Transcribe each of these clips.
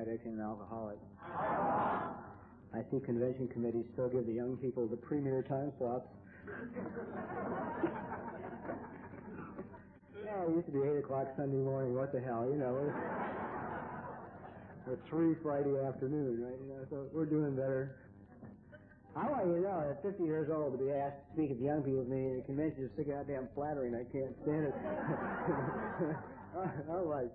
addict and an alcoholic. I see convention committees still give the young people the premier time slots. Yeah, it used to be 8 o'clock Sunday morning. What the hell, you know. Or 3 Friday afternoon, right? You know, so we're doing better. I want you to know, at 50 years old, to be asked to speak at the young people's meeting at a convention is so goddamn flattering, I can't stand it. I'm like,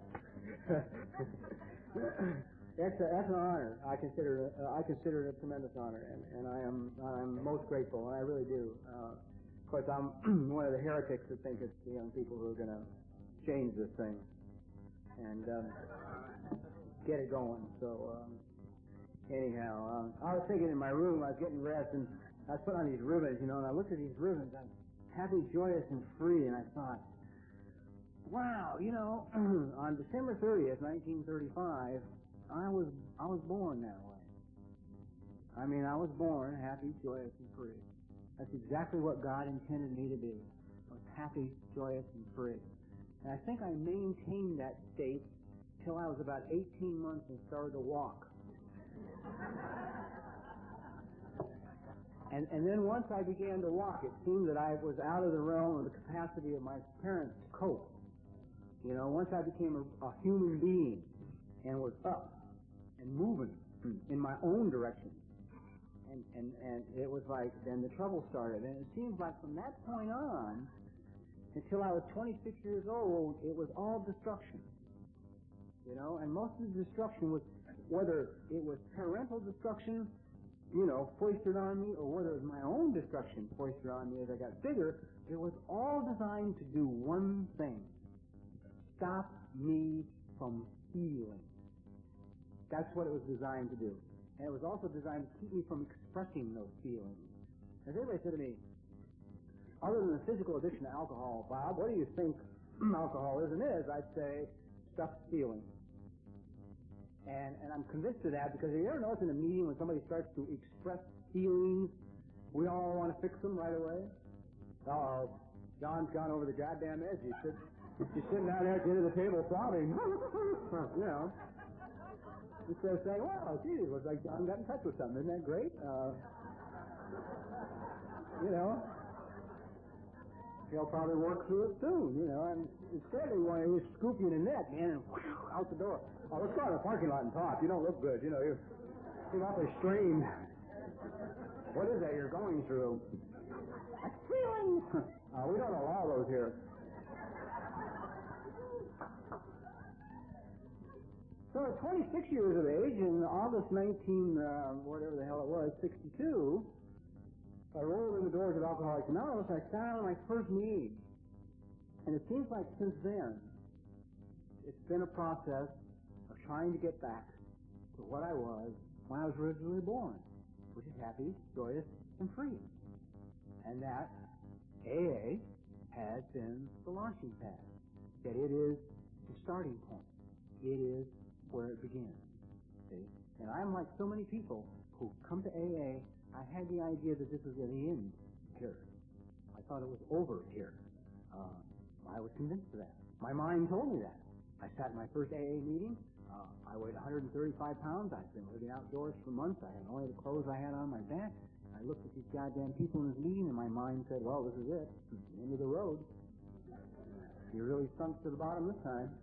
that's an honor. I consider it a tremendous honor, and I'm most grateful, and I really do. Of course, I'm one of the heretics that think it's the young people who are going to change this thing and get it going. So anyhow, I was thinking in my room, I was getting rest, and I was putting on these ribbons, you know, and I looked at these ribbons. I'm happy, joyous, and free, and I thought, wow, you know, on December 30th, 1935. I was born that way. I mean, I was born happy, joyous, and free. That's exactly what God intended me to be. I was happy, joyous, and free. And I think I maintained that state till I was about 18 months and started to walk. And then once I began to walk, it seemed that I was out of the realm of the capacity of my parents to cope. You know, once I became a human being and was up and moving in my own direction. And it was like, then the trouble started. And it seems like from that point on, until I was 26 years old, it was all destruction. You know, and most of the destruction was, whether it was parental destruction, you know, foisted on me, or whether it was my own destruction foisted on me as I got bigger, it was all designed to do one thing. Stop me from healing. That's what it was designed to do. And it was also designed to keep me from expressing those feelings. As everybody said to me, other than the physical addiction to alcohol, Bob, what do you think alcoholism is? I'd say, stuffed feeling. And I'm convinced of that because you ever notice in a meeting when somebody starts to express feelings, we all want to fix them right away? Uh-oh, John's gone over the goddamn edge. He's sitting down there at the end of the table sobbing. You know. Instead of saying, well, gee, it looks like John got in touch with something. Isn't that great? You know, he'll probably work through it soon, you know. And instead, they want to just scoop you in the neck, man, and whew, out the door. Oh, let's go in the parking lot and talk. You don't look good. You know, you're awfully strained. What is that you're going through? A feeling. We don't allow those here. So at 26 years of age, in August whatever the hell it was, 62, I rolled in the doors of Alcoholics Anonymous. I sat out on my first meeting. And it seems like since then, it's been a process of trying to get back to what I was when I was originally born, which is happy, joyous, and free. And that AA has been the launching pad. That it is the starting point. It is where it begins. See? And I'm like so many people who come to AA, I had the idea that this was the end here. I thought it was over here. I was convinced of that. My mind told me that. I sat in my first AA meeting. I weighed 135 pounds. I'd been living outdoors for months. I had only the clothes I had on my back. I looked at these goddamn people in this meeting, and my mind said, well, this is it. This is the end of the road. You really sunk to the bottom this time.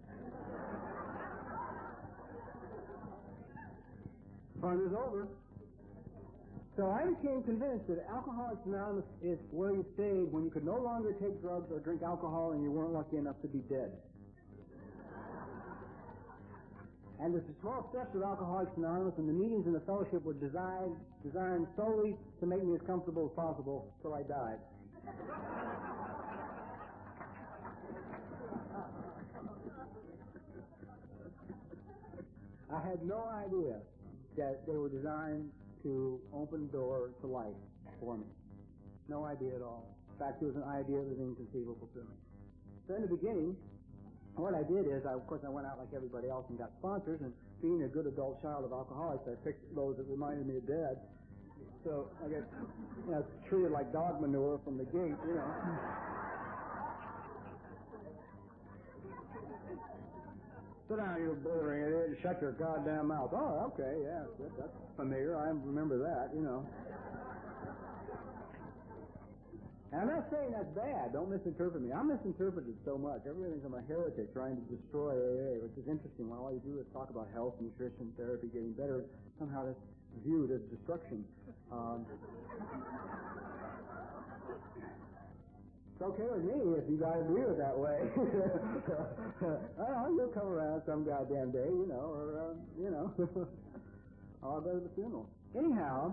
Fun is over. So I became convinced that Alcoholics Anonymous is where you stayed when you could no longer take drugs or drink alcohol and you weren't lucky enough to be dead. And the small steps of Alcoholics Anonymous and the meetings and the fellowship were designed solely to make me as comfortable as possible till I died. I had no idea that they were designed to open doors to life for me. No idea at all. In fact, it was an idea that was inconceivable to me. So in the beginning, what I did is, of course, I went out like everybody else and got sponsors, and being a good adult child of alcoholics, I picked those that reminded me of Dad. So I got, treated like dog manure from the gate, you know. Sit down, you blithering idiot, and shut your goddamn mouth. Oh, okay, yeah, that's familiar. I remember that, you know. And I'm not saying that's bad. Don't misinterpret me. I'm misinterpreted so much. Everybody thinks I'm a heretic trying to destroy AA, which is interesting. When all you do is talk about health, nutrition, therapy, getting better, somehow that's viewed as destruction. It's okay with me if you guys view it that way. You'll come around some goddamn day, you know, or, you know. I'll go to the funeral. Anyhow...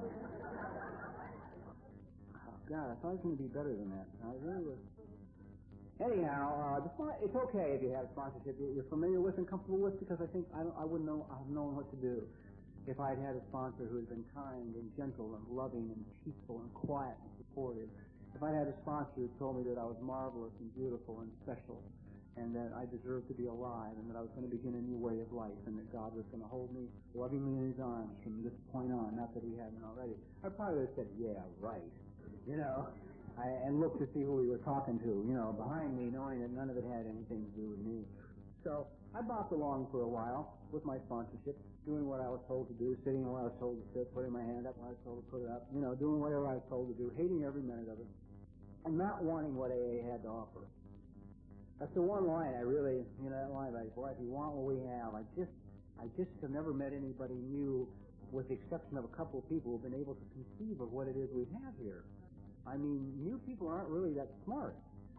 God, I thought it was going to be better than that. I really was. Anyhow, it's okay if you have sponsorship you're familiar with and comfortable with, because I think I wouldn't know. I've known what to do if I'd had a sponsor who had been kind and gentle and loving and peaceful and quiet and supportive. If I'd had a sponsor who told me that I was marvelous and beautiful and special, and that I deserved to be alive, and that I was going to begin a new way of life, and that God was going to hold me lovingly in His arms from this point on. Not that He hadn't already. I probably would have said, "Yeah, right." You know, and look to see who we were talking to, you know, behind me, knowing that none of it had anything to do with me. So I bopped along for a while with my sponsorship, doing what I was told to do, sitting where I was told to sit, putting my hand up when I was told to put it up, you know, doing whatever I was told to do, hating every minute of it, and not wanting what AA had to offer. That's the one line I really, you know, that line, like, boy, if you want what we have, I just have never met anybody new, with the exception of a couple of people who've been able to conceive of what it is we have here. I mean, new people aren't really that smart.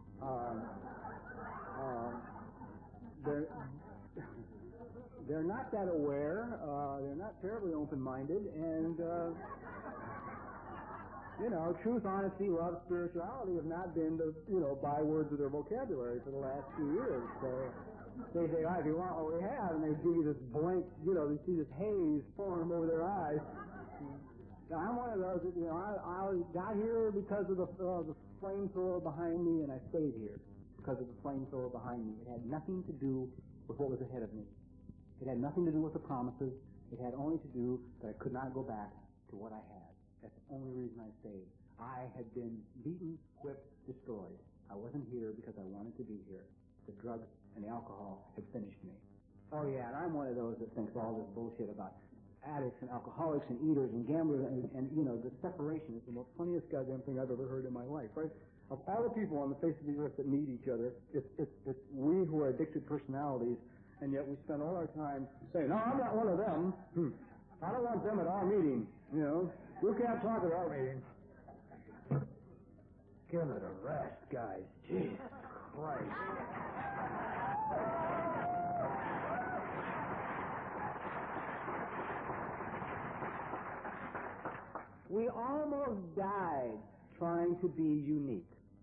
They're not that aware. They're not terribly open-minded, and you know, truth, honesty, love, spirituality have not been the bywords of their vocabulary for the last few years. So they say, "If you want what we have," and they give you this blank, they see this haze form over their eyes. Now, I'm one of those that, I got here because of the flamethrower behind me, and I stayed here because of the flamethrower behind me. It had nothing to do with what was ahead of me. It had nothing to do with the promises. It had only to do that I could not go back to what I had. That's the only reason I stayed. I had been beaten, whipped, destroyed. I wasn't here because I wanted to be here. The drugs and the alcohol had finished me. Oh, yeah, and I'm one of those that thinks all this bullshit about addicts and alcoholics and eaters and gamblers and the separation is the most funniest goddamn thing I've ever heard in my life, right? Of all the people on the face of the earth that need each other, it's we who are addicted personalities, and yet we spend all our time saying, "No, I'm not one of them. I don't want them at our meeting. You can't talk at our meeting." Give it a rest, guys. Jesus Christ. We almost died trying to be unique.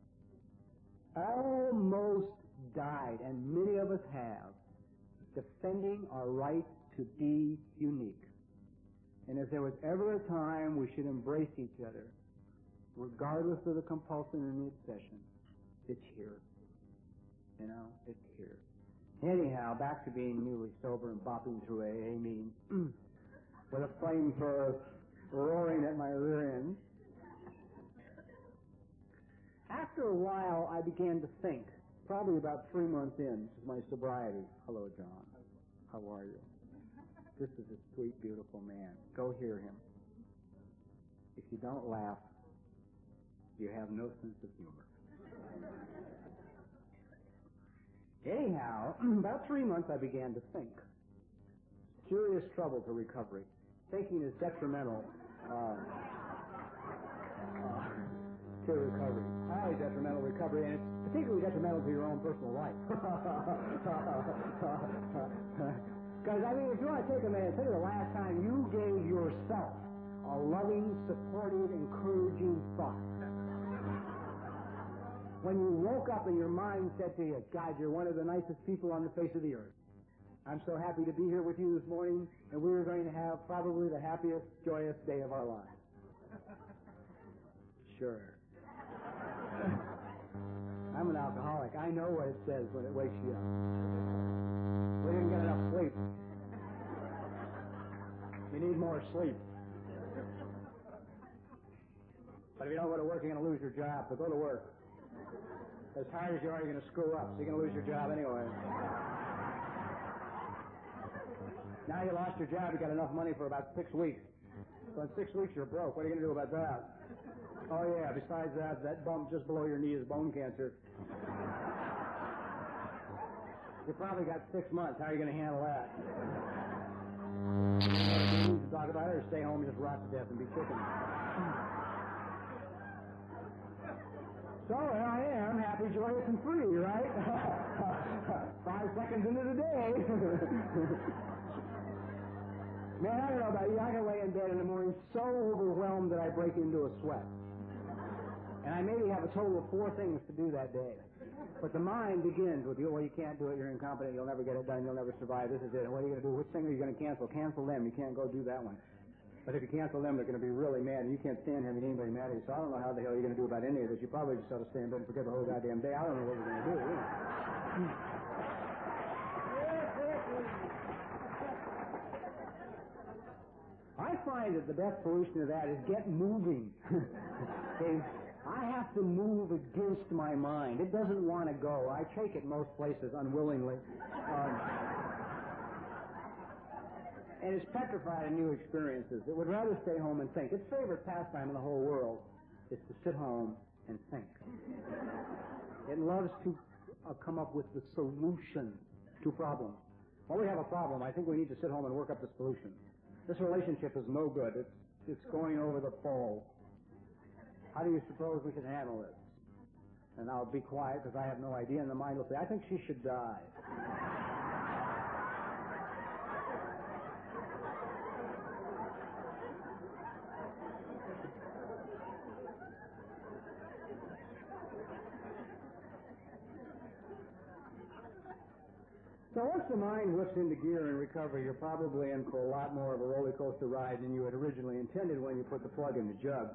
Almost died, and many of us have, defending our right to be unique. And if there was ever a time we should embrace each other, regardless of the compulsion and the obsession, it's here. It's here. Anyhow, back to being newly sober and bopping through AA meetings with a flamethrower roaring at my rear end. After a while, I began to think, probably about 3 months in to my sobriety. "Hello, John. How are you? This is a sweet, beautiful man. Go hear him. If you don't laugh, you have no sense of humor." Anyhow, about 3 months I began to think. Serious trouble to recovery. Thinking is detrimental to recovery. Highly detrimental to recovery, and it's particularly detrimental to your own personal life. Because, if you want to take a minute, think of the last time you gave yourself a loving, supportive, encouraging thought. When you woke up and your mind said to you, "God, you're one of the nicest people on the face of the earth. I'm so happy to be here with you this morning, and we're going to have probably the happiest, joyous day of our lives." Sure. I'm an alcoholic. I know what it says when it wakes you up. We didn't get enough sleep. You need more sleep. But if you don't go to work, you're going to lose your job, so go to work. As hard as you are, you're going to screw up, so you're going to lose your job anyway. Now you lost your job, you got enough money for about 6 weeks. So in 6 weeks you're broke. What are you going to do about that? Oh yeah, besides that bump just below your knee is bone cancer. You probably got 6 months. How are you going to handle that? You to talk about it, or stay home and just rot to death and be chicken. So here I am, happy, joyous, and free, right? 5 seconds into the day. Man, I don't know about you. I can lay in bed in the morning so overwhelmed that I break into a sweat. And I maybe have a total of 4 things to do that day. But the mind begins with, well, you can't do it, you're incompetent, you'll never get it done, you'll never survive, this is it. What are you going to do? Which thing are you going to cancel? Cancel them. You can't go do that one. But if you cancel them, they're going to be really mad, and you can't stand having anybody mad at you. So I don't know how the hell you're going to do about any of this. You probably just ought to stay in bed and forget the whole goddamn day. I don't know what we're going to do. I find that the best solution to that is get moving. Okay? I have to move against my mind. It doesn't want to go. I take it most places unwillingly. And it's petrified in new experiences. It would rather stay home and think. Its favorite pastime in the whole world is to sit home and think. It loves to come up with the solution to problems. When we have a problem, I think we need to sit home and work up the solution. This relationship is no good. It's going over the fall. How do you suppose we can handle this? And I'll be quiet because I have no idea, and the mind will say, I think she should die. So once the mind whips into gear in recovery, you're probably in for a lot more of a roller coaster ride than you had originally intended when you put the plug in the jug.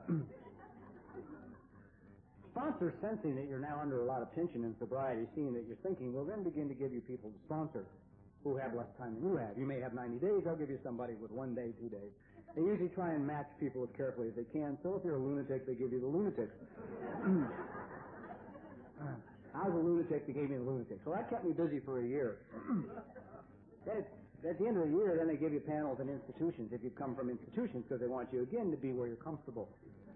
Sponsors, sensing that you're now under a lot of tension in sobriety, seeing that you're thinking, will then begin to give you people to sponsor who have less time than you have. You may have 90 days, they'll give you somebody with 1 day, 2 days. They usually try and match people as carefully as they can, so if you're a lunatic, they give you the lunatic. I was a lunatic, they gave me the lunatic. So that kept me busy for a year. Then at the end of the year, then they give you panels in institutions, if you come from institutions, because they want you again to be where you're comfortable.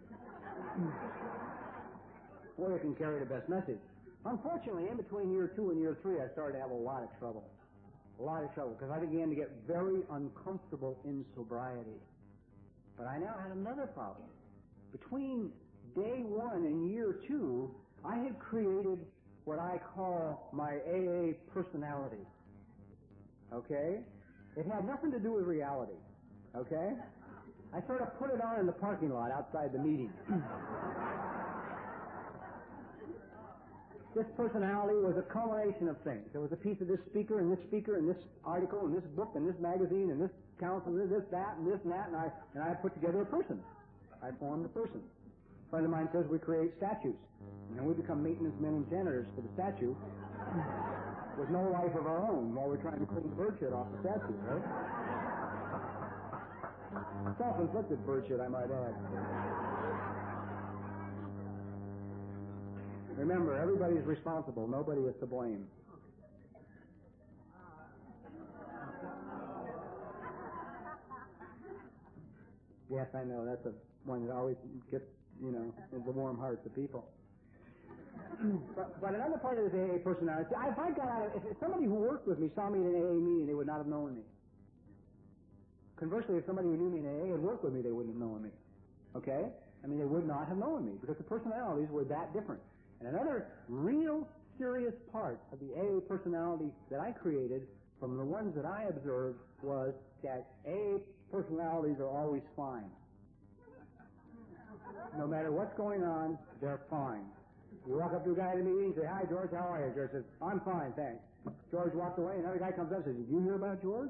Or you can carry the best message. Unfortunately, in between year 2 and year 3, I started to have a lot of trouble. A lot of trouble, because I began to get very uncomfortable in sobriety. But I now had another problem. Between day 1 and year 2, I had created what I call my AA personality. Okay? It had nothing to do with reality. Okay? I sort of put it on in the parking lot outside the meeting. This personality was a culmination of things. There was a piece of this speaker and this article and this book and this magazine and this council and this, that, and this and that, and I put together a person. I formed a person. A friend of mine says we create statues. And we become maintenance men and janitors for the statue with no life of our own while we're trying to clean bird shit off the statue, right? Self-inflicted bird shit, I might add. Remember, everybody's responsible. Nobody is to blame. Yes, I know. That's one that always gets, the warm hearts of people. But another part of this AA personality, if somebody who worked with me saw me at an AA meeting, they would not have known me. Conversely, if somebody who knew me in AA had worked with me, they wouldn't have known me. Okay? I mean, they would not have known me because the personalities were that different. And another real serious part of the AA personality that I created from the ones that I observed was that AA personalities are always fine. No matter what's going on, they're fine. You walk up to a guy at a meeting and say, "Hi, George, how are you?" George says, "I'm fine, thanks." George walks away, and another guy comes up and says, "Did you hear about George?"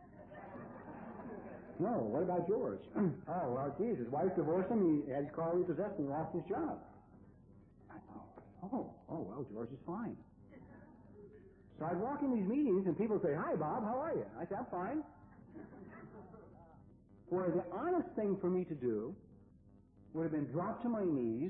"No, what about George?" "Oh, well, geez, his wife divorced him, he had his car repossessed, and he lost his job." I thought, oh, well, George is fine. So I'd walk in these meetings, and people say, "Hi, Bob, how are you?" I say, "I'm fine." Where the honest thing for me to do would have been drop to my knees,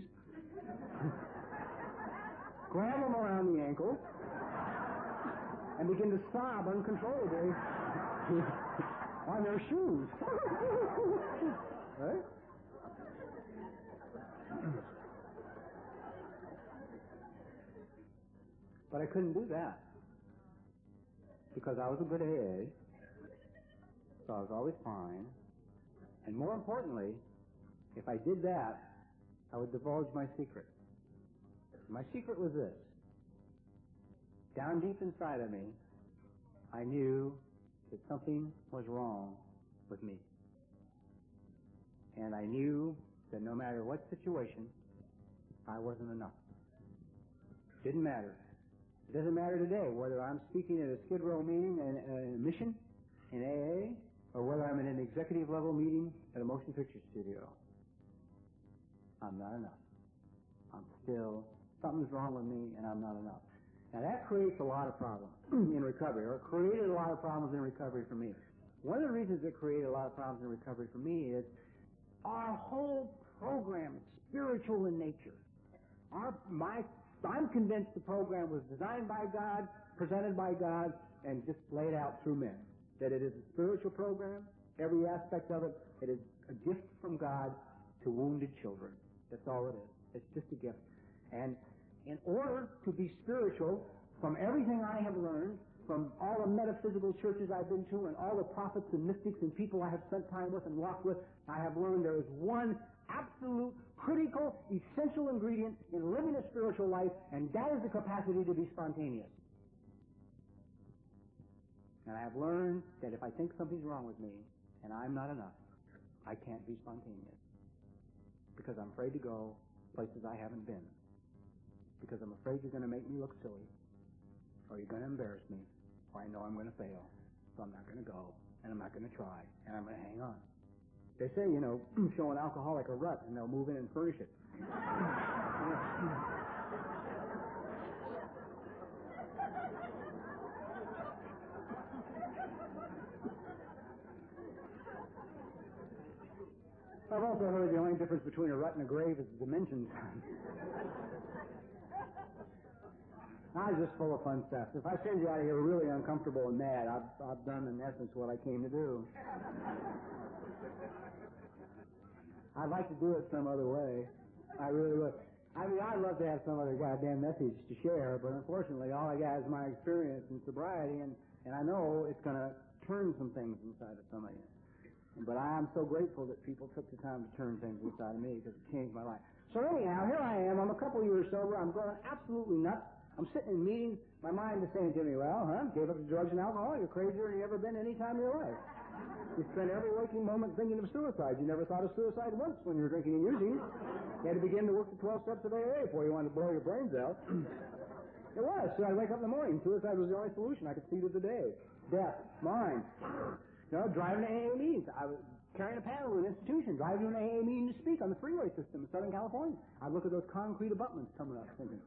grab him around the ankle, and begin to sob uncontrollably on their shoes. Right? But I couldn't do that because I was a good AA, so I was always fine. And more importantly, if I did that, I would divulge my secret. My secret was this. Down deep inside of me, I knew that something was wrong with me. And I knew that no matter what situation, I wasn't enough. Didn't matter. It doesn't matter today whether I'm speaking at a Skid Row meeting in a mission in AA or whether I'm in an executive level meeting at a motion picture studio. I'm not enough. Something's wrong with me and I'm not enough. Now that creates a lot of problems in recovery, or it created a lot of problems in recovery for me. One of the reasons it created a lot of problems in recovery for me is our whole program is spiritual in nature. I'm convinced the program was designed by God, presented by God, and just laid out through men. That it is a spiritual program. Every aspect of it is a gift from God to wounded children. That's all it is. It's just a gift. And in order to be spiritual, from everything I have learned, from all the metaphysical churches I've been to, and all the prophets and mystics and people I have spent time with and walked with, I have learned there is one absolute, critical, essential ingredient in living a spiritual life, and that is the capacity to be spontaneous. And I have learned that if I think something's wrong with me, and I'm not enough, I can't be spontaneous. Because I'm afraid to go places I haven't been. Because I'm afraid you're going to make me look silly, or you're going to embarrass me, or I know I'm going to fail, so I'm not going to go, and I'm not going to try, and I'm going to hang on. They say, show an alcoholic a rut, and they'll move in and furnish it. I've also heard the only difference between a rut and a grave is the dimensions. I was just full of fun stuff. If I send you out of here really uncomfortable and mad, I've done, in essence, what I came to do. I'd like to do it some other way. I really would. I mean, I'd love to have some other goddamn message to share, but unfortunately, all I got is my experience in sobriety, and I know it's going to turn some things inside of somebody. But I am so grateful that people took the time to turn things inside of me, because it changed my life. So anyhow, here I am. I'm a couple years sober. I'm going absolutely nuts. I'm sitting in meetings. My mind is saying to me, well, gave up the drugs and alcohol. You're crazier than you ever been any time in your life. You spent every waking moment thinking of suicide. You never thought of suicide once when you were drinking and using. You had to begin to work the 12 steps of AA before you wanted to blow your brains out. It was. So I'd wake up in the morning. Suicide was the only solution I could see to the day. Death. Mine. Driving to AA meetings. I was carrying a paddle to an institution, driving to an AA meeting to speak on the freeway system in Southern California. I'd look at those concrete abutments coming up thinking,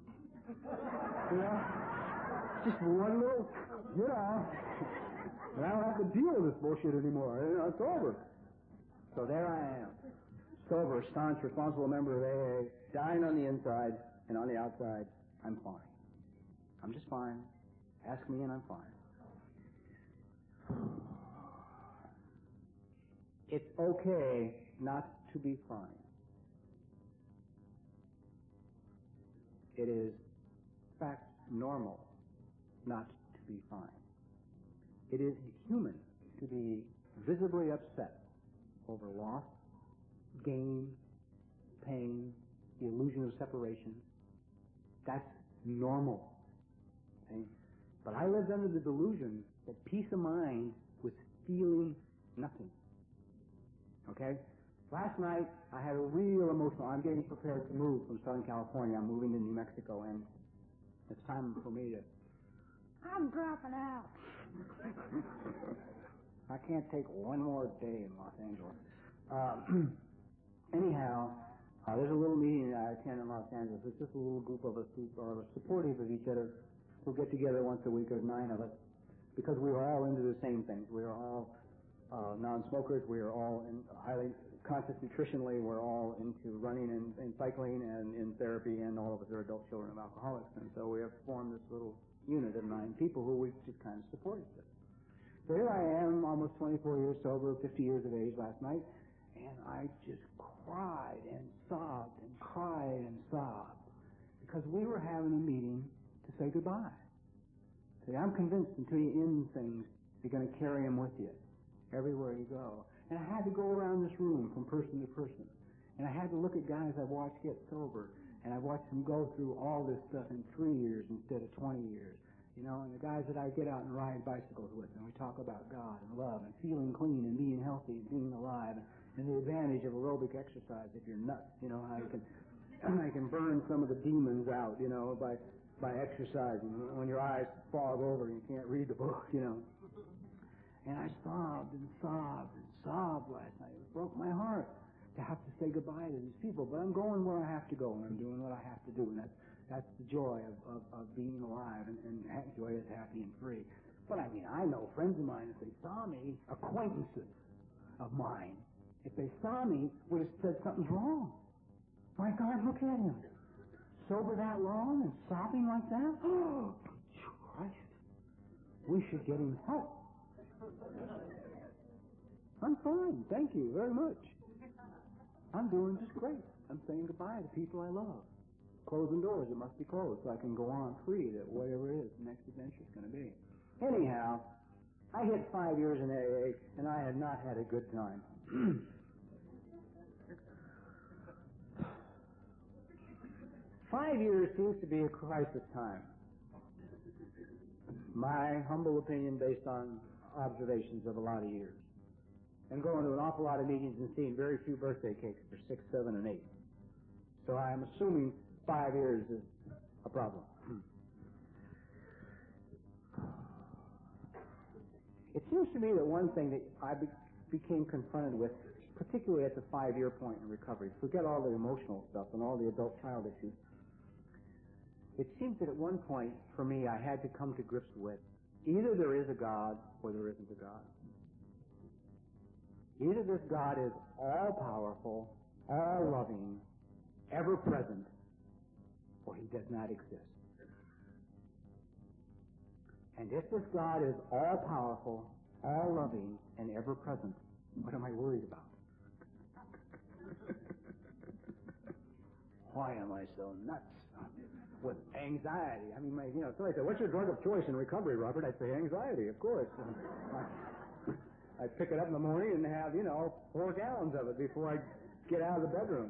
just one little, and I don't have to deal with this bullshit anymore. It's over. So there I am. Sober, staunch, responsible member of AA, dying on the inside, and on the outside, I'm fine. I'm just fine. Ask me and I'm fine. It's okay not to be fine. It is, in fact, normal not to be fine. It is human to be visibly upset over loss, gain, pain, the illusion of separation. That's normal. Okay? But I lived under the delusion that peace of mind was feeling nothing. Okay? Last night, I had a real emotional... I'm getting prepared to move from Southern California. I'm moving to New Mexico, and it's time for me to... I'm dropping out. I can't take one more day in Los Angeles. Anyhow, there's a little meeting that I attend in Los Angeles. It's just a little group of us who are supportive of each other, who get together once a week. There's 9 of us, because we are all into the same things. We are all non-smokers. We are all highly conscious nutritionally. We're all into running and cycling and in therapy, and all of us are adult children of alcoholics. And so we have formed this little unit of 9 people who we just kind of support each other. So here I am, almost 24 years sober, 50 years of age last night, and I just cried and sobbed and cried and sobbed because we were having a meeting to say goodbye. See, I'm convinced until you end things, you're going to carry them with you everywhere you go. And I had to go around this room from person to person. And I had to look at guys I've watched get sober, and I've watched them go through all this stuff in 3 years instead of 20 years. You know, and the guys that I get out and ride bicycles with, and we talk about God and love and feeling clean and being healthy and being alive and the advantage of aerobic exercise if you're nuts, you know, how you can burn some of the demons out, you know, by exercising when your eyes fog over and you can't read the book, you know. And I sobbed and sobbed and sobbed last night. It broke my heart to have to say goodbye to these people, but I'm going where I have to go, and I'm doing what I have to do, and that's the joy of being alive, and joy is happy and free. But I mean, I know friends of mine, if they saw me, acquaintances of mine, if they saw me, would have said something's wrong. My God, look at him. Sober that long and sobbing like that? Oh, Christ. We should get him help. I'm fine. Thank you very much. I'm doing just great. I'm saying goodbye to people I love. Closing doors that must be closed so I can go on free to whatever it is the next adventure is going to be. Anyhow, I hit 5 years in AA, and I had not had a good time. 5 years seems to be a crisis time. My humble opinion based on observations of a lot of years. And going to an awful lot of meetings and seeing very few birthday cakes for 6, 7, and 8. So I'm assuming 5 years is a problem. It seems to me that one thing that I became confronted with, particularly at the 5-year point in recovery, forget all the emotional stuff and all the adult-child issues, it seems that at one point, for me, I had to come to grips with either there is a God or there isn't a God. Either this God is all-powerful, all-loving, ever-present, or he does not exist. And if this God is all-powerful, all-loving, and ever-present, what am I worried about? Why am I so nuts with anxiety? I mean, somebody said, what's your drug of choice in recovery, Robert? I'd say anxiety, of course. I'd pick it up in the morning and have, 4 gallons of it before I get out of the bedroom.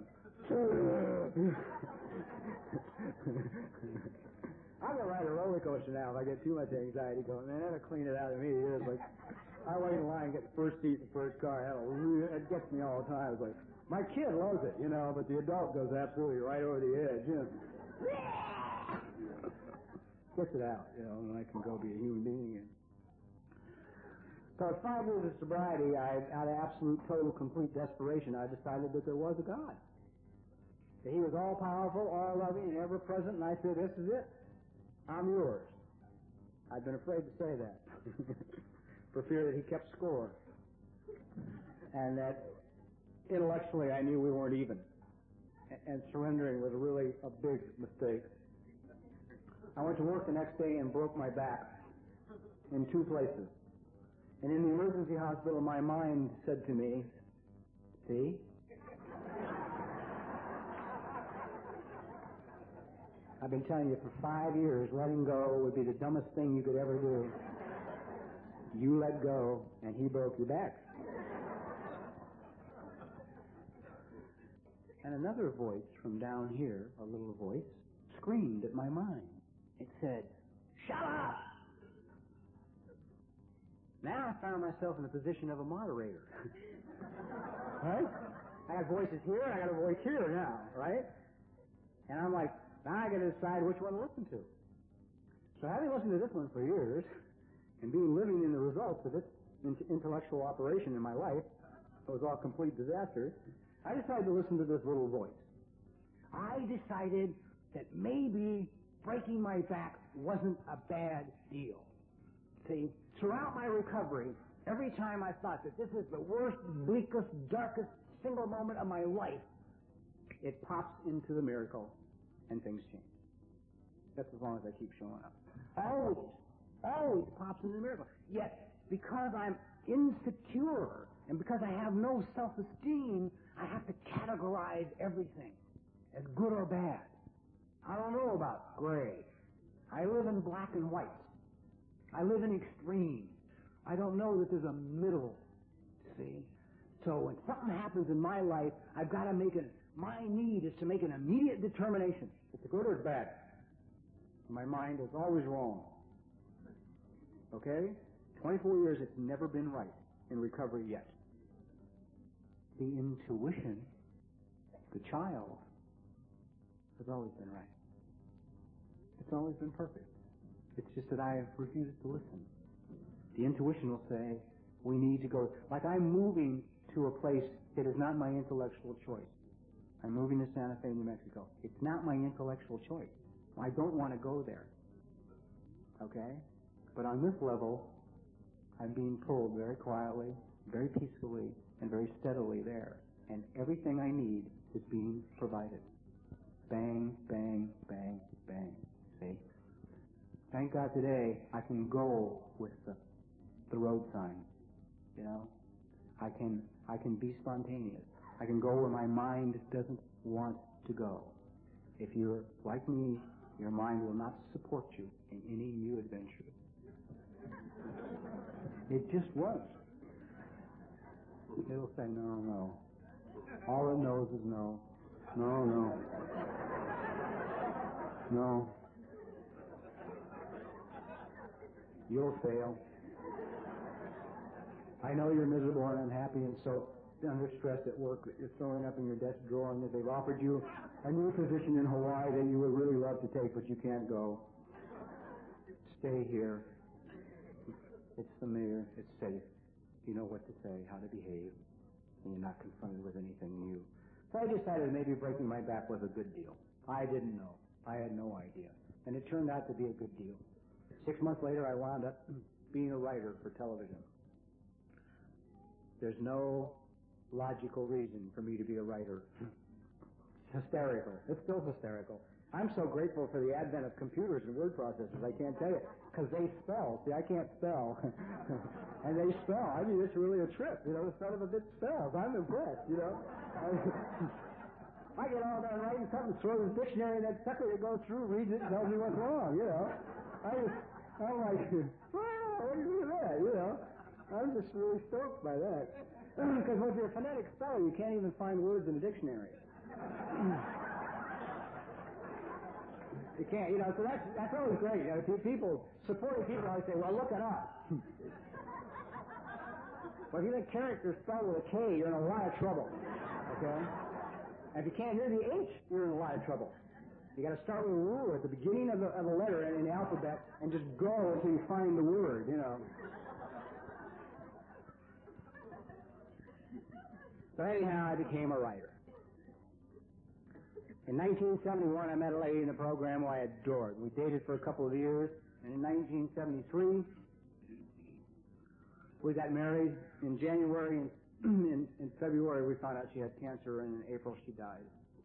I'm going to ride a roller coaster now if I get too much anxiety going. Man, that'll clean it out immediately. It's like, I wait in line and get the first seat in the first car. It gets me all the time. It's like, my kid loves it, but the adult goes absolutely right over the edge. Gets it out, and I can go be a human being again. So at 5 years of sobriety, out of absolute, total, complete desperation, I decided that there was a God. That he was all-powerful, all-loving, and ever-present, and I said, this is it. I'm yours. I've been afraid to say that for fear that he kept score. And that intellectually I knew we weren't even. And surrendering was really a big mistake. I went to work the next day and broke my back in 2 places. And in the emergency hospital, my mind said to me, see? I've been telling you for 5 years, letting go would be the dumbest thing you could ever do. You let go, and he broke your back. And another voice from down here, a little voice, screamed at my mind. It said, shut up! Now I found myself in the position of a moderator. Right? I got voices here, and I got a voice here now, right? And I'm like, now I got to decide which one to listen to. So having listened to this one for years, and living in the results of its intellectual operation in my life, it was all complete disaster, I decided to listen to this little voice. I decided that maybe breaking my back wasn't a bad deal. See, throughout my recovery, every time I thought that this is the worst, bleakest, darkest single moment of my life, it pops into the miracle and things change. That's as long as I keep showing up. Always pops into the miracle. Yet, because I'm insecure and because I have no self-esteem, I have to categorize everything as good or bad. I don't know about gray. I live in black and white. I live in extremes. I don't know that there's a middle, see? So when something happens in my life, I've got to my need is to make an immediate determination. It's good or it's bad. My mind is always wrong. Okay? 24 years, it's never been right in recovery yet. The intuition, the child, has always been right. It's always been perfect. It's just that I have refused to listen. The intuition will say, we need to go. Like I'm moving to a place that is not my intellectual choice. I'm moving to Santa Fe, New Mexico. It's not my intellectual choice. I don't want to go there. Okay? But on this level, I'm being pulled very quietly, very peacefully, and very steadily there. And everything I need is being provided. Bang, bang, bang, bang. See? Thank God today I can go with the road sign. You know? I can be spontaneous. I can go where my mind doesn't want to go. If you're like me, your mind will not support you in any new adventure. It just won't. It'll say, no, no. All it knows is no. No, no. No. You'll fail. I know you're miserable and unhappy and so under stress at work that you're throwing up in your desk drawer and that they've offered you a new position in Hawaii that you would really love to take, but you can't go. Stay here. It's familiar. It's safe. You know what to say, how to behave, and you're not confronted with anything new. So I decided maybe breaking my back was a good deal. I didn't know. I had no idea. And it turned out to be a good deal. 6 months later, I wound up being a writer for television. There's no logical reason for me to be a writer. It's hysterical. It's still hysterical. I'm so grateful for the advent of computers and word processors, I can't tell you, because they spell. See, I can't spell. And they spell. I mean, it's really a trip. You know, the son of a bitch spells. I'm impressed, you know. I get all done writing something, throw the dictionary, and that sucker that goes through reads it and tells me what's wrong, you know. I'm like, wow, what do you do with that, you know? I'm just really stoked by that. Because if you're a phonetic speller, you can't even find words in a dictionary. You can't, you know, so that's always great. You know, supporting people always say, well, look it up. Well, if you think character spelled with a K, you're in a lot of trouble. Okay? And if you can't hear the H, you're in a lot of trouble. You got to start with a ruler at the beginning of a letter in the alphabet and just go until you find the word, you know. So anyhow, I became a writer. In 1971, I met a lady in the program who I adored. We dated for a couple of years, and in 1973, we got married. In January and in February, we found out she had cancer, and in April, she died.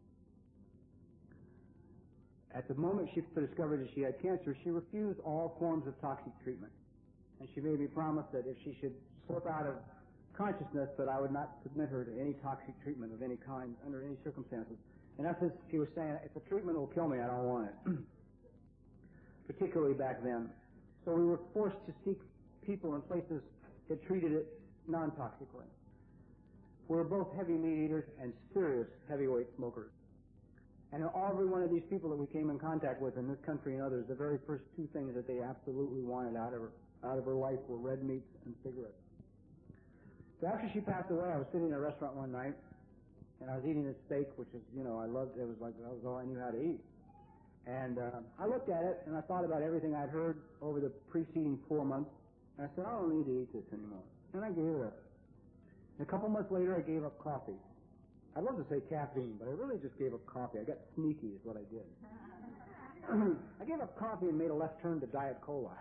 At the moment she discovered that she had cancer, she refused all forms of toxic treatment. And she made me promise that if she should slip out of consciousness, that I would not submit her to any toxic treatment of any kind, under any circumstances. In essence, she was saying, if the treatment will kill me, I don't want it. Particularly back then. So we were forced to seek people and places that treated it non-toxically. We were both heavy meat eaters and serious heavyweight smokers. And every one of these people that we came in contact with in this country and others, the very first two things that they absolutely wanted out of her life were red meats and cigarettes. So after she passed away, I was sitting in a restaurant one night, and I was eating a steak, which is, you know, I loved. It was like that was all I knew how to eat. And I looked at it, and I thought about everything I'd heard over the preceding 4 months, and I said, I don't need to eat this anymore. And I gave it up. And a couple months later, I gave up coffee. I'd love to say caffeine, but I really just gave up coffee. I got sneaky is what I did. I gave up coffee and made a left turn to Diet Cola.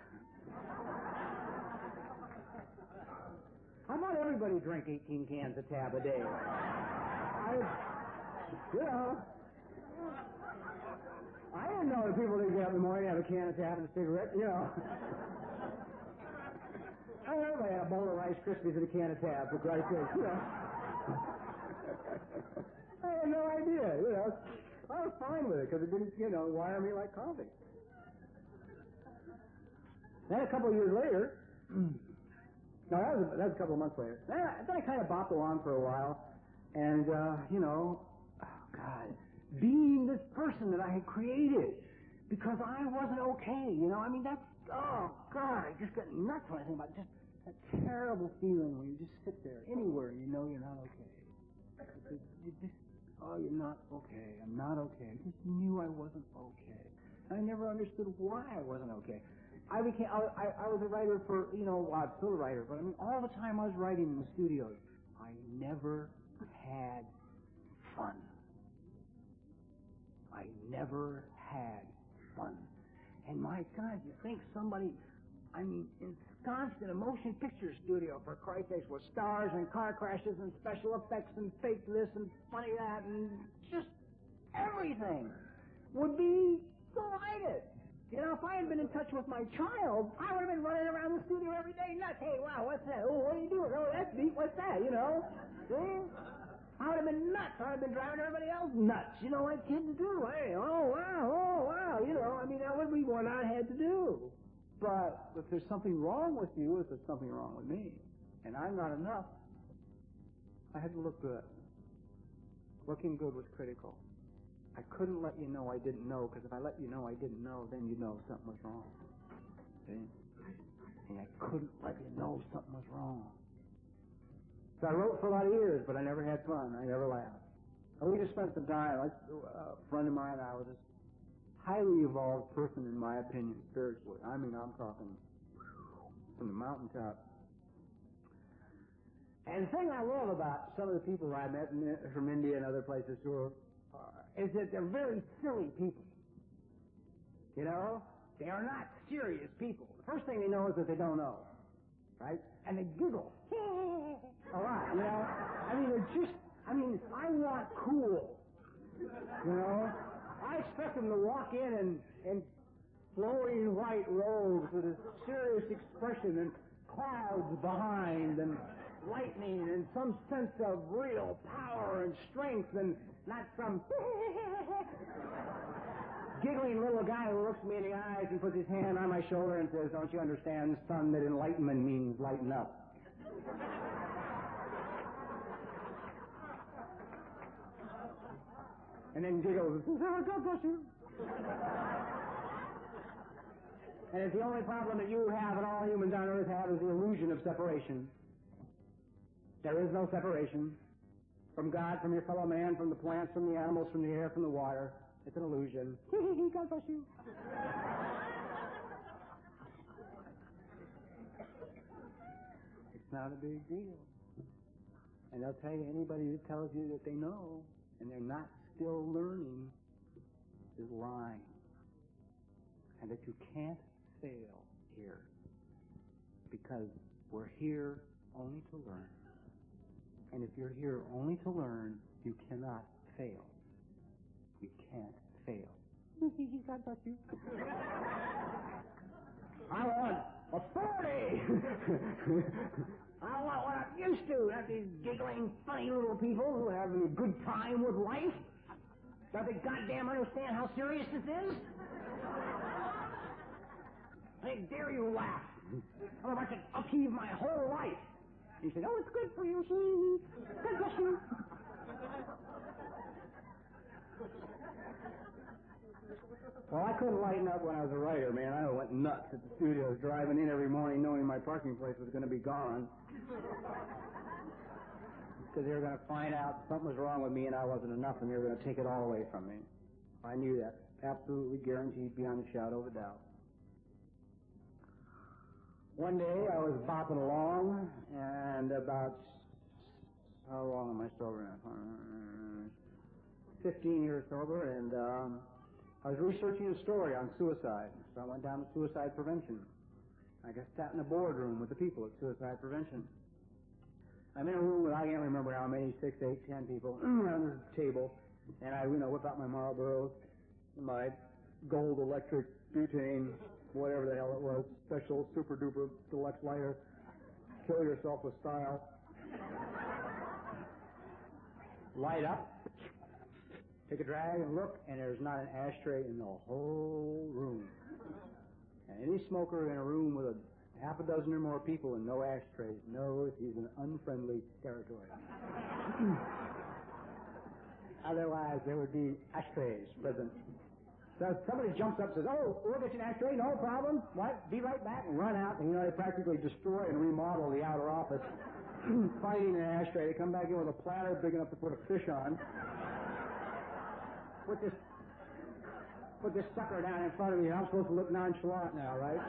How about everybody drink 18 cans of tab a day? I didn't know that people didn't get up in the morning and have a can of tab and a cigarette, you know. Everybody Krispies and a can of Tab, for Christ's sake, you know. I had no idea, you know. I was fine with it because it didn't, you know, wire me like coffee. Then a couple of years later, no, that was a couple of months later. Then I kind of bopped along for a while, and, you know, oh, God, being this person that I had created because I wasn't okay, you know. I mean, that's, oh, God, I just get nuts when I think about it. Just that terrible feeling when you just sit there anywhere and you know you're not okay. You just, oh, you're not okay. I'm not okay. I just knew I wasn't okay. I never understood why I wasn't okay. I was a writer for, you know, well, I'm still a writer, but I mean, all the time I was writing in the studios, I never had fun. I never had fun. And my God, you think somebody, I mean, ensconced in a motion picture studio, for Christ's sake, with stars and car crashes and special effects and fake this and funny that and just everything would be delighted. You know, if I had been in touch with my child, I would have been running around the studio every day nuts. Hey, wow, what's that? Oh, what are you doing? Oh, that's neat. What's that? You know? See? I would have been nuts. I would have been driving everybody else nuts. You know, like kids do. Hey, oh, wow. You know, I mean, that would be what I had to do. But if there's something wrong with you, if there's something wrong with me, and I'm not enough, I had to look good. Looking good was critical. I couldn't let you know I didn't know, because if I let you know I didn't know, then you know something was wrong. See? And I couldn't let you know something was wrong. So I wrote for a lot of years, but I never had fun. I never laughed. And we just spent some time. A friend of mine and I was a highly evolved person, in my opinion, spiritually. I mean, I'm talking from the mountaintop. And the thing I love about some of the people I met from India and other places who are is that they're very silly people. You know? They are not serious people. The first thing they know is that they don't know. Right? And they giggle. A lot, you know? I mean, they're just, I want cool. You know? I expect them to walk in flowing white robes with a serious expression and clouds behind and lightning and some sense of real power and strength and not some giggling little guy who looks me in the eyes and puts his hand on my shoulder and says, don't you understand, son, that enlightenment means lighten up. And then giggles and says, oh, God bless you. And it's the only problem that you have and all humans on earth have is the illusion of separation. There is no separation. From God, from your fellow man, from the plants, from the animals, from the air, from the water. It's an illusion. God bless you. It's not a big deal. And they'll tell you, anybody that tells you that they know and they're not still learning is lying. And that you can't fail here. Because we're here only to learn. And if you're here only to learn, you cannot fail. You can't fail. God bless you. I want authority. I want what I'm used to, not these giggling, funny little people who are having a good time with life. Don't they goddamn understand how serious this is? I dare you laugh. I'm about to upheave my whole life. He said, oh, it's good for you. God bless you. Well, I couldn't lighten up when I was a writer, man. I went nuts at the studios, driving in every morning knowing my parking place was going to be gone. Because they were going to find out something was wrong with me and I wasn't enough, and they were going to take it all away from me. I knew that. Absolutely guaranteed beyond a shadow of a doubt. One day I was bopping along, and about, how long am I sober now? 15 years sober, and I was researching a story on suicide. So I went down to suicide prevention. I got sat in a boardroom with the people at suicide prevention. I'm in a room with, I can't remember how many, 6, 8, 10 people around this table, and I, whip out my Marlboro, my gold electric butane, whatever the hell it was, special super duper deluxe lighter, kill yourself with style. Light up, take a drag and look, and there's not an ashtray in the whole room. And any smoker in a room with a half a dozen or more people and no ashtrays knows he's in unfriendly territory. Otherwise, there would be ashtrays present. So if somebody jumps up and says, "Oh, we'll get you an ashtray, no problem. What? Be right back," and run out, and they practically destroy and remodel the outer office, finding an ashtray. They come back in with a platter big enough to put a fish on. Put this sucker down in front of me. I'm supposed to look nonchalant now, right?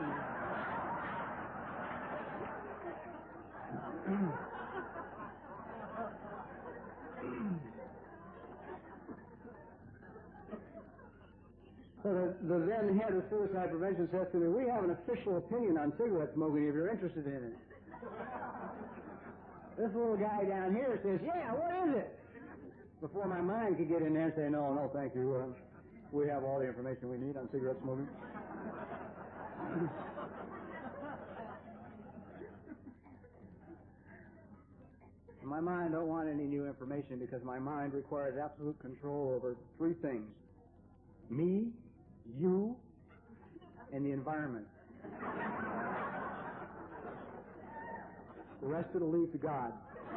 So the then head of suicide prevention says to me, "We have an official opinion on cigarette smoking if you're interested in it." This little guy down here says, "Yeah, what is it?" Before my mind could get in there and say, no, thank you. We have all the information we need on cigarette smoking. My mind don't want any new information because my mind requires absolute control over three things: me, you, and the environment. The rest it'll leave to God.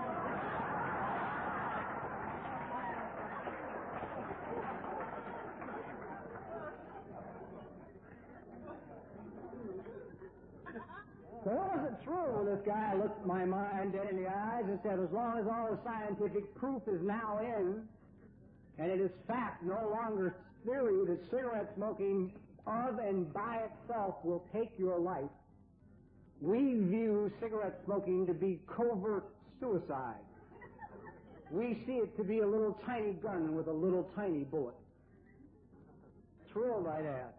So it wasn't true. This guy looked my mind dead in the eyes and said, as long as all the scientific proof is now in, and it is fact, no longer theory, that cigarette smoking of and by itself will take your life, we view cigarette smoking to be covert suicide. We see it to be a little tiny gun with a little tiny bullet. Thrilled, I'd ask.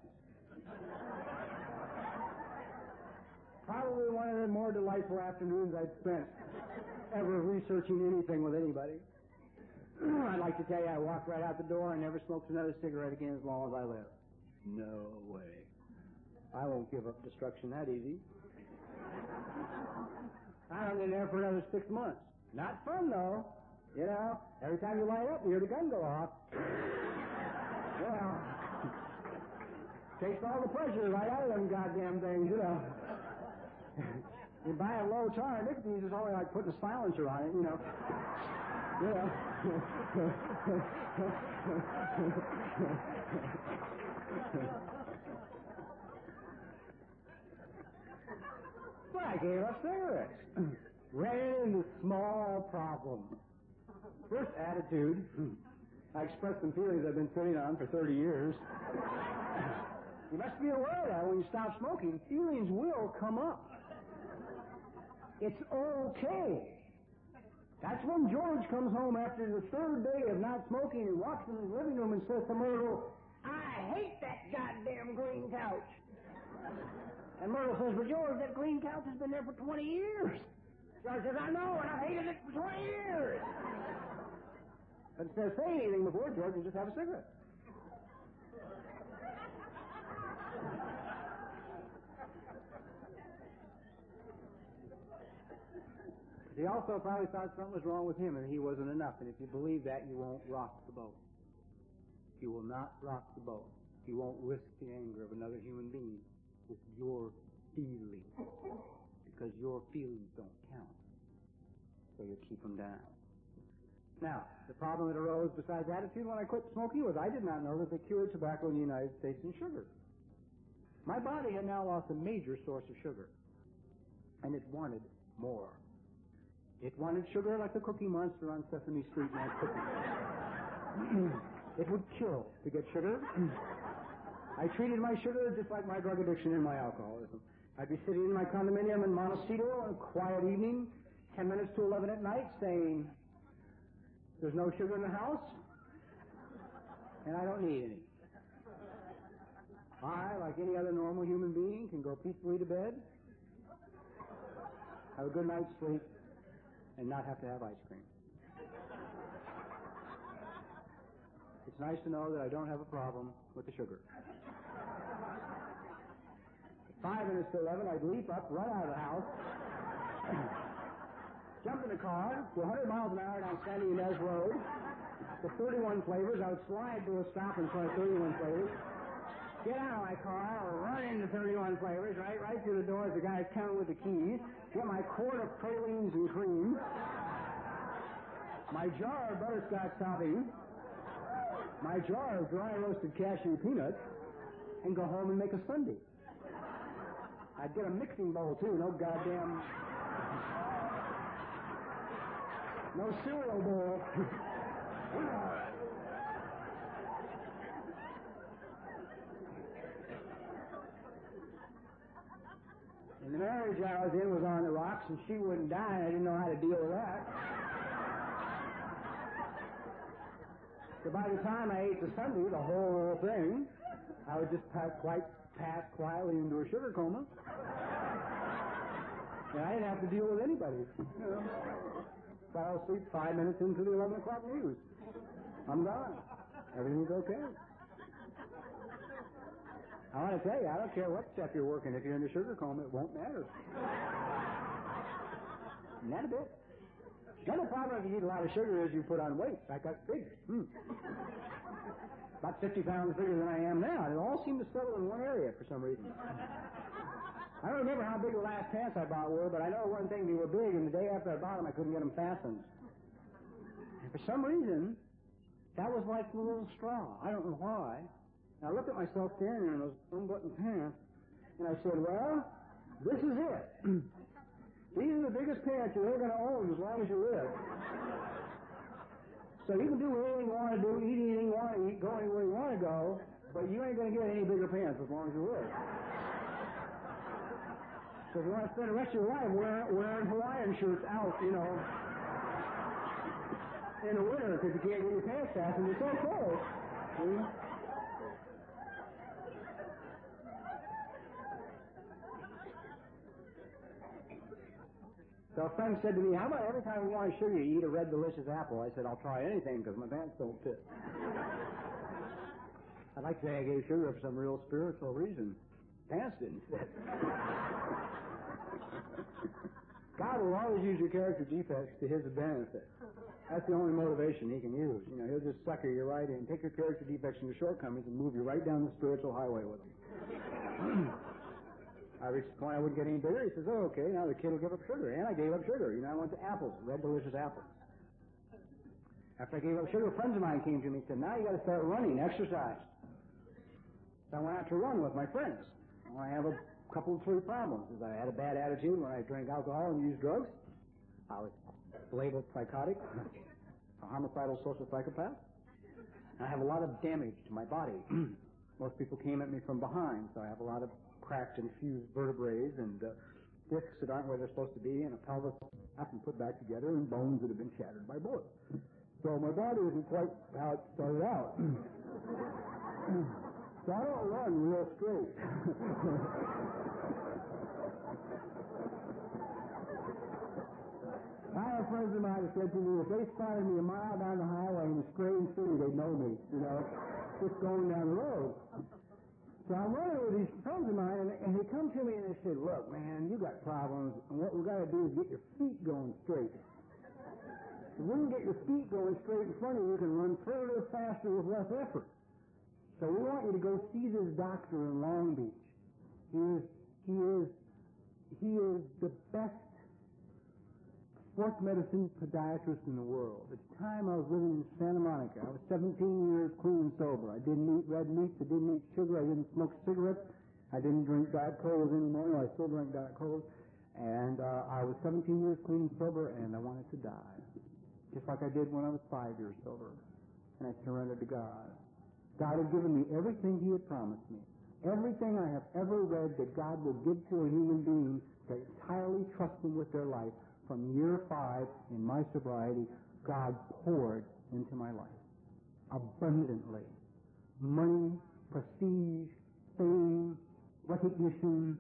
Probably one of the more delightful afternoons I'd spent ever researching anything with anybody. I'd like to tell you I walked right out the door and never smoked another cigarette again as long as I live. No way. I won't give up destruction that easy. I hung in there for another 6 months. Not fun, though. You know, every time you light up, you hear the gun go off. Well, takes all the pleasure right out of them goddamn things, you know. You buy a low tar nicotine, it's only like putting a silencer on it, you know. Yeah. But I gave up cigarettes. Ran into small problems. First attitude, I expressed some feelings I've been sitting on for 30 years. You must be aware that when you stop smoking, feelings will come up. It's okay. That's when George comes home after the third day of not smoking and walks in his living room and says to Myrtle, "I hate that goddamn green couch." And Myrtle says, "But George, that green couch has been there for 20 years. George says, "I know, and I've hated it for 20 years. But instead of saying anything before, George can just have a cigarette. He also probably thought something was wrong with him and he wasn't enough. And if you believe that, you won't rock the boat. You will not rock the boat. You won't risk the anger of another human being with your feelings. Because your feelings don't count. So you keep them down. Now, the problem that arose besides attitude when I quit smoking was I did not know that they cured tobacco in the United States in sugar. My body had now lost a major source of sugar. And it wanted more. It wanted sugar like the Cookie Monster on Sesame Street and that cookie. It would kill to get sugar. I treated my sugar just like my drug addiction and my alcoholism. I'd be sitting in my condominium in Montecito on a quiet evening, 10 minutes to 11 at night, saying, "There's no sugar in the house, and I don't need any." I, like any other normal human being, can go peacefully to bed, have a good night's sleep, and not have to have ice cream. It's nice to know that I don't have a problem with the sugar. At 5 minutes to 11, I'd leap up, run out of the house, jump in the car, go 100 miles an hour down Sandy Inez Road, to 31 flavors. I would slide to a stop in front of 31 flavors. Get out of my car, run into 31 flavors, right through the door as the guy's counting with the keys, get my quart of pralines and cream, my jar of butterscotch topping, my jar of dry roasted cashew peanuts, and go home and make a sundae. I'd get a mixing bowl, too, no cereal bowl. And the marriage I was in was on the rocks, and she wouldn't die, and I didn't know how to deal with that. So by the time I ate the sundae, the whole thing, I would just pass quietly into a sugar coma. And I didn't have to deal with anybody. Fell asleep 5 minutes into the 11 o'clock news. I'm gone. Everything's okay. I want to tell you, I don't care what step you're working. If you're in the sugar coma, it won't matter. Not a bit. The other problem if you eat a lot of sugar is you put on weight. I got big. About 50 pounds bigger than I am now. And it all seemed to settle in one area for some reason. I don't remember how big the last pants I bought were, but I know one thing, they were big, and the day after I bought them, I couldn't get them fastened. And for some reason, that was like the little straw. I don't know why. And I looked at myself standing in those unbuttoned pants, and I said, well, this is it. These are the biggest pants you're ever going to own as long as you live. So you can do anything you want to do, eat anything you want to eat, go anywhere you want to go, but you ain't going to get any bigger pants as long as you live. So if you want to spend the rest of your life wearing Hawaiian shirts out, in the winter because you can't get your pants fastened, it's okay. See? So a friend said to me, how about every time you want sugar, you eat a red, delicious apple? I said, I'll try anything because my pants don't fit. I'd like to say I gave sugar for some real spiritual reason. Pants didn't fit. God will always use your character defects to his benefit. That's the only motivation he can use. He'll just sucker you right in, take your character defects and your shortcomings and move you right down the spiritual highway with them. I reached the point I wouldn't get any bigger. He says, oh, okay, now the kid will give up sugar. And I gave up sugar. I went to apples, red, delicious apples. After I gave up sugar, friends of mine came to me and said, now you got to start running, exercise. So I went out to run with my friends. Well, I have a couple of three problems. I had a bad attitude when I drank alcohol and used drugs. I was labeled psychotic, a homicidal social psychopath. I have a lot of damage to my body. Most people came at me from behind, so I have a lot of cracked and fused vertebrae and discs that aren't where they're supposed to be, and a pelvis up and put back together, and bones that have been shattered by bullets. So my body isn't quite how it started out. So I don't run real straight. I have friends of mine that said to me, if they spotted me a mile down the highway in a strange city, they'd know me, just going down the road. So I'm running with these friends of mine, and they come to me and they said, look, man, you got problems, and what we got to do is get your feet going straight. If we can get your feet going straight in front of you, you can run further, faster, with less effort. So we want you to go see this doctor in Long Beach. He is the best sports medicine podiatrist in the world. At the time I was living in Santa Monica. I was 17 years clean and sober. I didn't eat red meat. I didn't eat sugar. I didn't smoke cigarettes. I didn't drink Diet Colas anymore. No, I still drink Diet Colas. And I was 17 years clean and sober, and I wanted to die. Just like I did when I was 5 years sober. And I surrendered to God. God had given me everything he had promised me. Everything I have ever read that God will give to a human being to entirely trust him with their life. From year 5 in my sobriety, God poured into my life abundantly. Money, prestige, fame, recognition,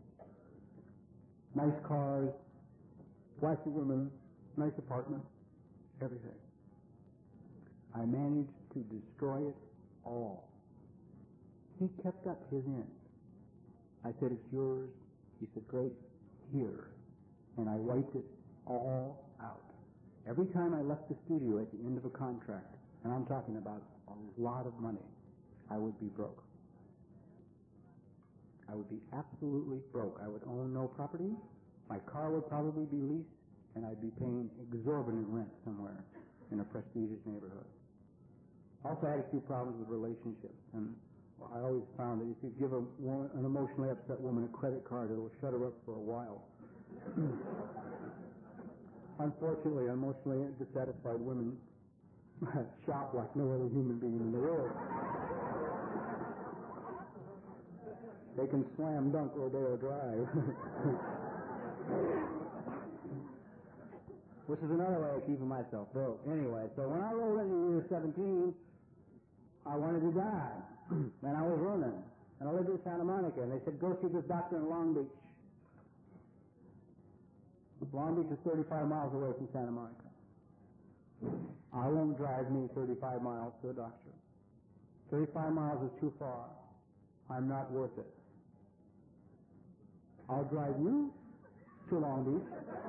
nice cars, flashy women, nice apartments, everything. I managed to destroy it all. He kept up his end. I said, it's yours. He said, great, here. And I wiped it all out. Every time I left the studio at the end of a contract, and I'm talking about a lot of money, I would be broke. I would be absolutely broke. I would own no property. My car would probably be leased, and I'd be paying exorbitant rent somewhere in a prestigious neighborhood. Also, I had a few problems with relationships, and I always found that if you give an emotionally upset woman a credit card, it'll shut her up for a while. Unfortunately, emotionally dissatisfied women shop like no other human being in the world. They can slam dunk Rodeo Drive. Which is another way of keeping myself broke. Anyway, so when I rolled into year 17, I wanted to die. And I was running. And I lived in Santa Monica. And they said, go see this doctor in Long Beach. Long Beach is 35 miles away from Santa Monica. I won't drive me 35 miles to a doctor. 35 miles is too far. I'm not worth it. I'll drive you to Long Beach.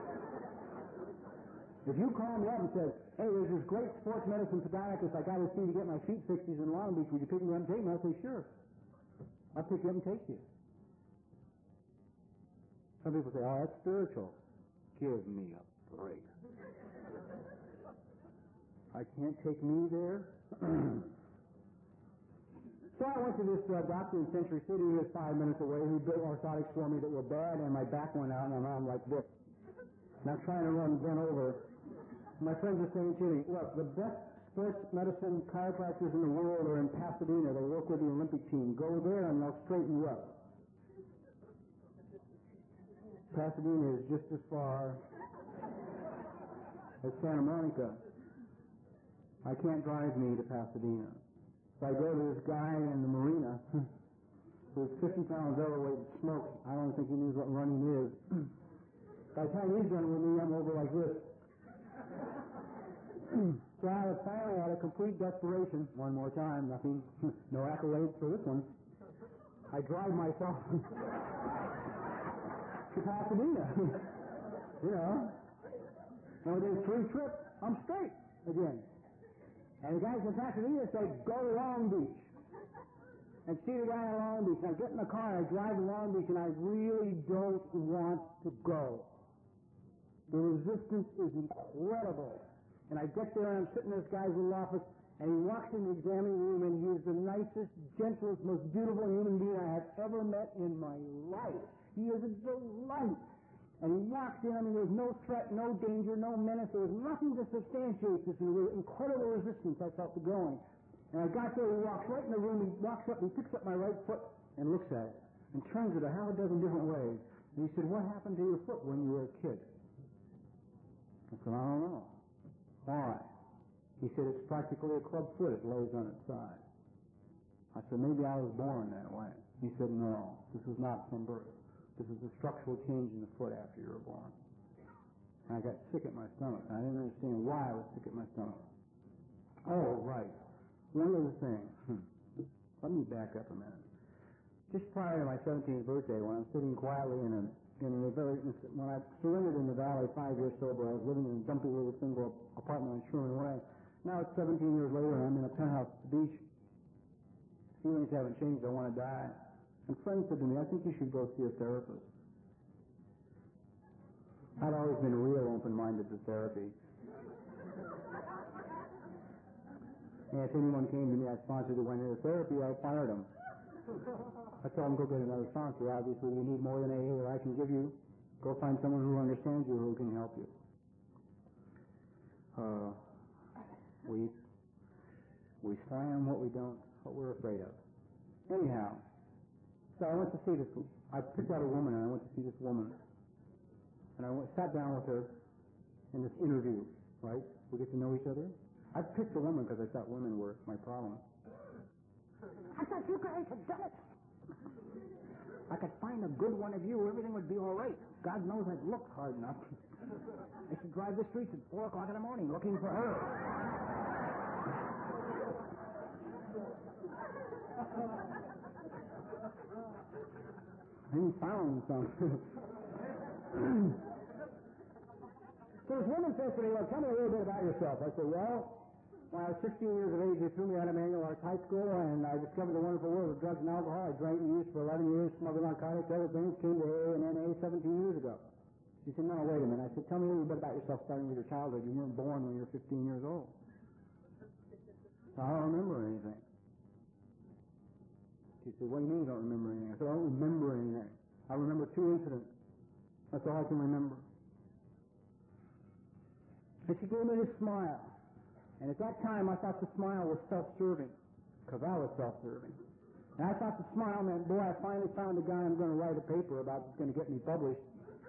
If you call me up and say, hey, there's this great sports medicine podiatrist I got to see to get my feet fixed in Long Beach, would you pick me up and take me? I'll say, sure. I'll pick you up and take you. Some people say, oh, that's spiritual. Give me a break. I can't take me there. So I went to this doctor in Century City who was 5 minutes away who built orthotics for me that were bad, and my back went out and I'm like this. And I'm trying to run bent over. My friends are saying to me, look, the best sports medicine chiropractors in the world are in Pasadena. They work with the Olympic team. Go there and they'll straighten you up. Pasadena is just as far as Santa Monica. I can't drive me to Pasadena. So I go to this guy in the marina who's 50 pounds overweight and smokes. I don't think he knows what running is. By the time he's done with me, I'm over like this. So I finally had a complete desperation. One more time, nothing, no accolades for this one. I drive myself to Pasadena. You know. And within 3 trips, I'm straight again. And the guys in Pasadena say, go to Long Beach. And see the guy in Long Beach. And I get in the car, I drive to Long Beach, and I really don't want to go. The resistance is incredible. And I get there, and I'm sitting in this guy's little office, and he walks in the examining room, and he is the nicest, gentlest, most beautiful human being I have ever met in my life. He is a delight. And he walked in, I mean, there was no threat, no danger, no menace. There was nothing to substantiate this incredible resistance I felt to going. And I got there, he walks right in the room, he walks up, and he picks up my right foot and looks at it, and turns it a half a dozen different ways. And he said, what happened to your foot when you were a kid? I said, I don't know. Why? He said, it's practically a club foot. It lays on its side. I said, maybe I was born that way. He said, no, this was not from birth. This is a structural change in the foot after you were born. And I got sick at my stomach. I didn't understand why I was sick at my stomach. Oh, right. One other thing. Let me back up a minute. Just prior to my 17th birthday, when I'm sitting quietly when I surrendered in the valley 5 years sober, I was living in a dumpy little single apartment on Sherman Way. Now it's 17 years later, and I'm in a penthouse at the beach. Feelings haven't changed. I want to die. And friends said to me, I think you should go see a therapist. I'd always been real open-minded to therapy. And if anyone came to me, I sponsored who went into therapy, I fired them. I told them, go get another sponsor. Obviously, you need more than AA that I can give you. Go find someone who understands you, who can help you. We slam what we're afraid of. Anyhow, so I went to see this. I picked out a woman, and I went to see this woman, and I sat down with her in this interview. Right? We get to know each other. I picked a woman because I thought women were my problem. I thought you guys had done it. I could find a good one of you, everything would be all right. God knows I've looked hard enough. I should drive the streets at 4 o'clock in the morning looking for her. And he found some. So this woman says to me, well, tell me a little bit about yourself. I said, well, when I was 16 years of age, they threw me out of Manual Arts High School, and I discovered the wonderful world of drugs and alcohol. I drank and used for 11 years, smuggled narcotics, other things, came to AA and NA 17 years ago. She said, no, wait a minute. I said, tell me a little bit about yourself starting with your childhood. You weren't born when you were 15 years old. So I don't remember anything. She said, what do you mean you don't remember anything? I said, I don't remember anything. I remember 2 incidents. That's all I can remember. And she gave me this smile. And at that time, I thought the smile was self-serving, because I was self-serving. And I thought the smile meant, boy, I finally found a guy I'm going to write a paper about that's going to get me published.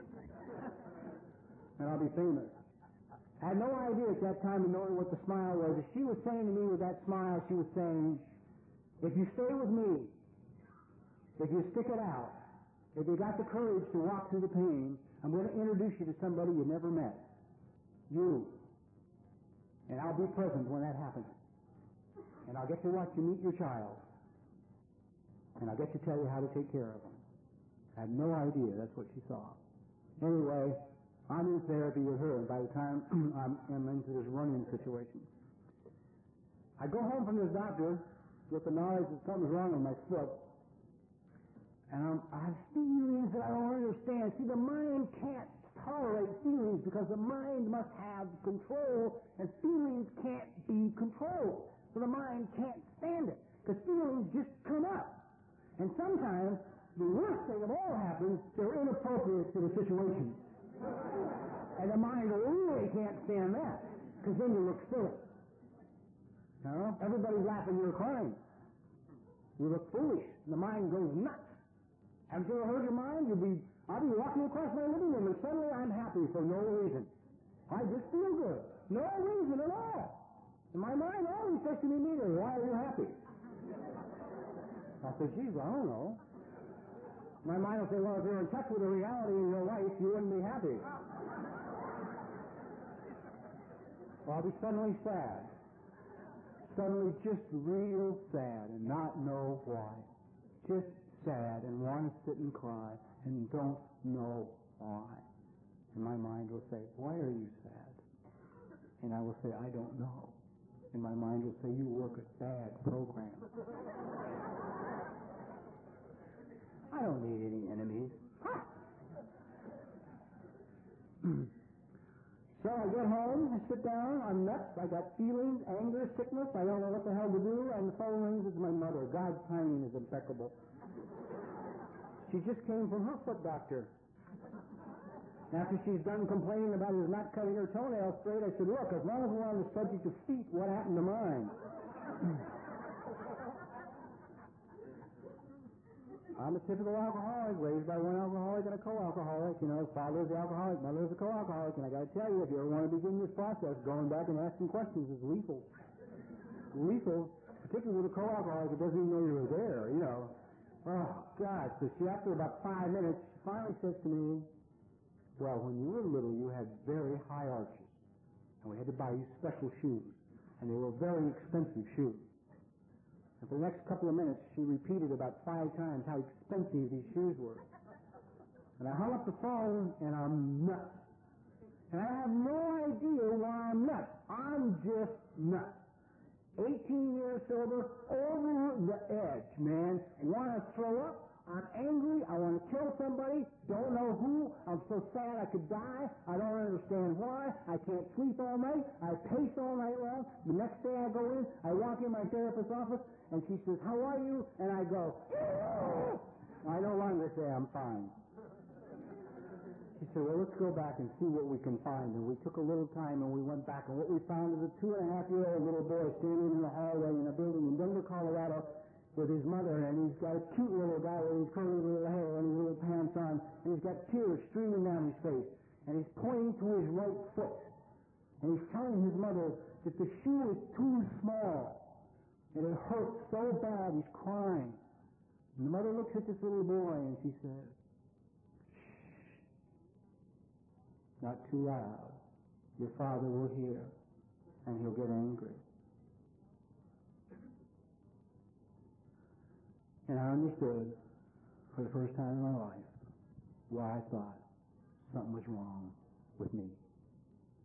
And I'll be famous. I had no idea at that time of knowing what the smile was. As she was saying to me with that smile, she was saying, if you stay with me, if you stick it out, if you got the courage to walk through the pain, I'm going to introduce you to somebody you never met. You. And I'll be present when that happens. And I'll get to watch you meet your child. And I'll get to tell you how to take care of them. I had no idea that's what she saw. Anyway, I'm in therapy with her, and by the time I'm into this running situation. I go home from this doctor with the knowledge that something's wrong with my foot. And I have feelings that I don't understand. See, the mind can't tolerate feelings because the mind must have control, and feelings can't be controlled. So the mind can't stand it, because feelings just come up. And sometimes the worst thing of all happens, they're inappropriate to the situation. And the mind really can't stand that, because then you look silly. You know? Everybody's laughing, you're crying. You look foolish, and the mind goes nuts. Haven't you ever heard your mind? I'll be walking across my living room, and suddenly I'm happy for no reason. I just feel good. No reason at all. And my mind always says to me immediately, why are you happy? I said, geez, I don't know. My mind will say, well, if you're in touch with the reality in your life, you wouldn't be happy. Well, I'll be suddenly sad. Suddenly just real sad and not know why. Just sad and want to sit and cry and don't know why. And my mind will say, why are you sad? And I will say, I don't know. And my mind will say, you work a bad program. I don't need any enemies. So I get home, I sit down, I'm nuts, I got feelings, anger, sickness, I don't know what the hell to do, and the phone rings, it's my mother. God's timing is impeccable. She just came from her foot doctor. After she's done complaining about his not cutting her toenails straight, I said, look, as long as we're on the subject of feet, what happened to mine? I'm a typical alcoholic, raised by one alcoholic and a co-alcoholic. You know, father's the alcoholic, mother's the co-alcoholic. And I got to tell you, if you ever want to begin this process, going back and asking questions is lethal. Lethal, particularly with a co-alcoholic who doesn't even know you were there, you know. Oh, God. So she, after about 5 minutes, she finally says to me, well, when you were little, you had very high arches. And we had to buy you special shoes. And they were very expensive shoes. And for the next couple of minutes, she repeated about 5 times how expensive these shoes were. And I hung up the phone, and I'm nuts. And I have no idea why I'm nuts. I'm just nuts. 18 years sober, over the edge, man. Want to throw up. I'm angry. I want to kill somebody. Don't know who. I'm so sad I could die. I don't understand why. I can't sleep all night. I pace all night long. The next day I go in. I walk in my therapist's office, and she says, how are you? And I go, I no longer say I'm fine. She said, well, let's go back and see what we can find. And we took a little time, and we went back, and what we found is a 2.5-year-old little boy standing in the hallway in a building in Denver, Colorado, with his mother, and he's got a cute little guy with his curly little hair and his little pants on, and he's got tears streaming down his face, and he's pointing to his right foot, and he's telling his mother that the shoe is too small, and it hurts so bad, he's crying. And the mother looks at this little boy, and she says, shh, not too loud. Your father will hear, and he'll get angry. And I understood, for the first time in my life, why I thought something was wrong with me.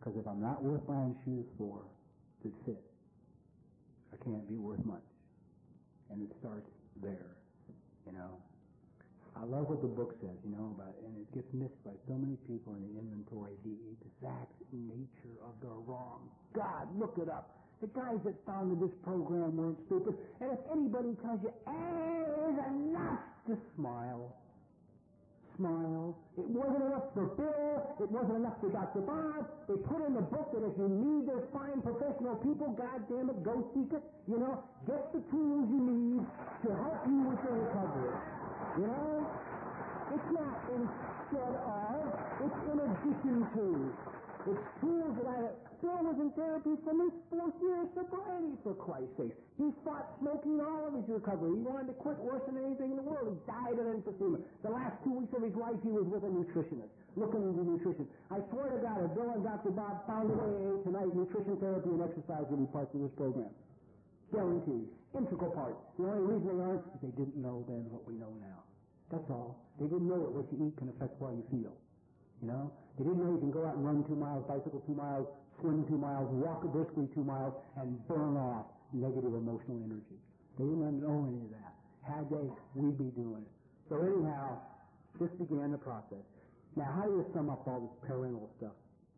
Because if I'm not worth buying shoes for that fit, I can't be worth much. And it starts there, you know. I love what the book says, you know, about, and it gets missed by so many people in the inventory, the exact nature of the wrong. God, look it up. The guys that founded this program weren't stupid. And if anybody tells you, is enough, just smile. Smile. It wasn't enough for Bill. It wasn't enough for Dr. Bob. They put in the book that if you need those fine professional people, God damn it, go seek it. You know, get the tools you need to help you with your recovery. You know, it's not instead of, it's in addition to. It's tools that Bill was in therapy from his 4th year of sobriety, for Christ's sake. He fought smoking all of his recovery. He wanted to quit worse than anything in the world. He died of emphysema. The last 2 weeks of his life, he was with a nutritionist, looking into nutrition. I swear to God, if Bill and Dr. Bob founded AA tonight, nutrition therapy and exercise will be parts of this program. Guaranteed. Integral parts. The only reason they aren't is they didn't know then what we know now. That's all. They didn't know that what you eat can affect how you feel. You know? They didn't know you can go out and run 2 miles, bicycle 2 miles, swim 2 miles, walk briskly 2 miles, and burn off negative emotional energy. They didn't know any of that. Had they, we'd be doing it. So anyhow, this began the process. Now, how do you sum up all this parental stuff?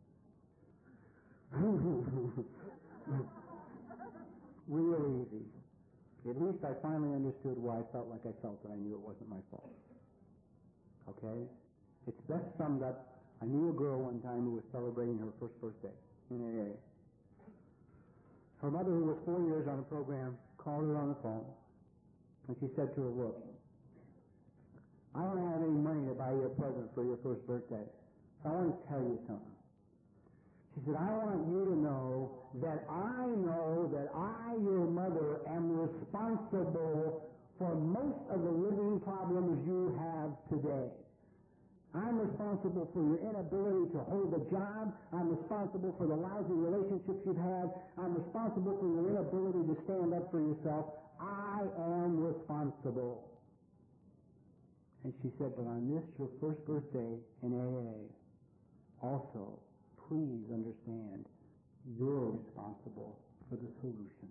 Real easy. At least I finally understood why I felt like I felt, and I knew it wasn't my fault. Okay? It's best summed up. I knew a girl one time who was celebrating her first birthday in AA. Her mother, who was 4 years on the program, called her on the phone, and she said to her, look, I don't have any money to buy you a present for your first birthday. So I want to tell you something. She said, I want you to know that I, your mother, am responsible for most of the living problems you have today. I'm responsible for your inability to hold a job. I'm responsible for the lousy relationships you've had. I'm responsible for your inability to stand up for yourself. I am responsible. And she said, but on this, your first birthday in AA, also, please understand, you're responsible for the solution.